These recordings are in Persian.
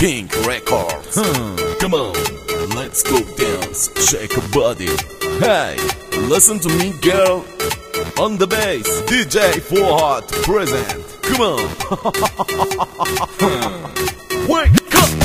King Records. Come on, let's go dance, shake your body. Hey, listen to me, girl. On the bass, DJ Fuad present. Come on. Wake up.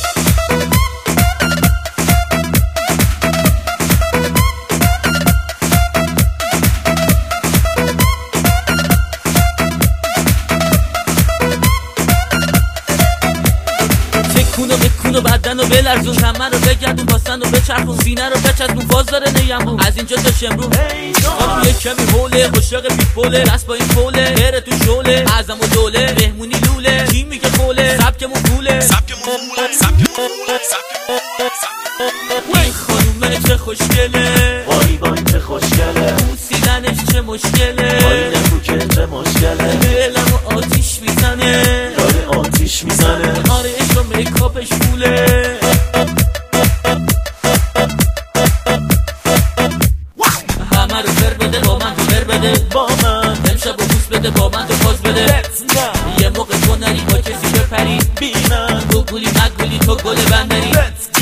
بکونو بدن رو بلرزون، کمر رو بگردون، باستن رو بچرخون، سینه رو بچسبون، باز داره نیمون از اینجا تا شمرون. خانم یک کمی حوله، قشاق بیپوله، دست با این پوله، بره تو شوله، اعظم و دوله، مهمونی لوله، کی میگه خوله، سبکمون پوله. این خانومه چه خوشگله، وای وای چه خوشگله، بوسیدنش چه مشکله، وای نفوکه چه مشکله، دلمو آتیش میزنه، داره آتیش میزنه، آره عشق و میکاپش پوله. همه رو فر بده، با من تو فر بده، با من امشب و بوس بده، با من تو پاس بده. یه موقع تو نری با کسی بپری، بی من تو گولی مگولی تو گل بندری.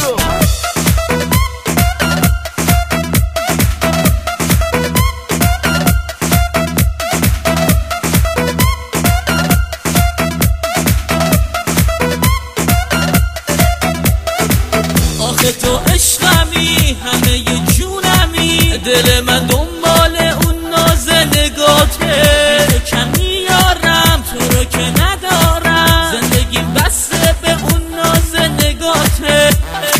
آخه تو عشقمی، همه ی جونمی، دل من دنبال اون ناز نگاته. تو کمی یارم، تو رو که ندارم، زندگیم بسته به اون ناز نگاته.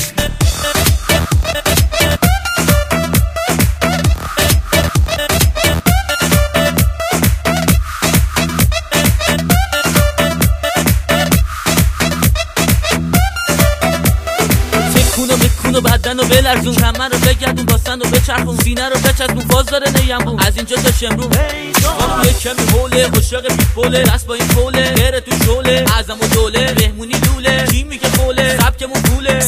بکونو بدن رو بلرزون، کمر رو بگردون، باستن رو بچرخون، سینه رو بچسبون، باز داره نیمون از اینجا تا شمرون. خانم یک کمی حوله، قشاق بیپوله، دست با این پوله، بره تو شوله، اعظم و دوله، مهمونی لوله، کی میگه خوله، سبکمون پوله.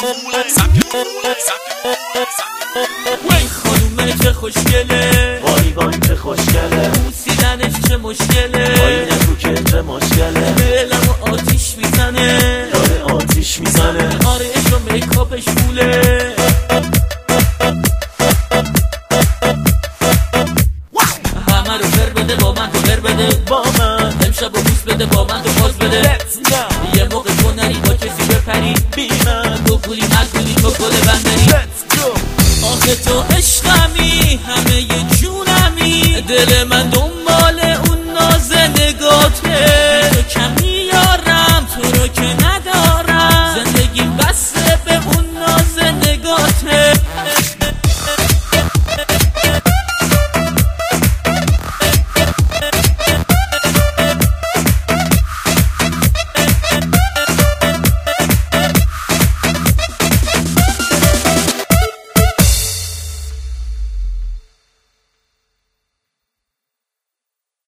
این خانومه چه خوشگله، وای وای چه خوشگله، بوسیدنش چه مشکله، وای نفوکه چه مشکله، دلمو آتیش میزنه، داره آتیش میزنه، آره عشق و میکاپش پوله. همه رو فر بده، با من تو فر بده، با من امشب و بوس بده، با من تو پاس بده. یه موقع تو نری با کسی بپری، بی من تو گولی مگولی تو گل بندری. آخه تو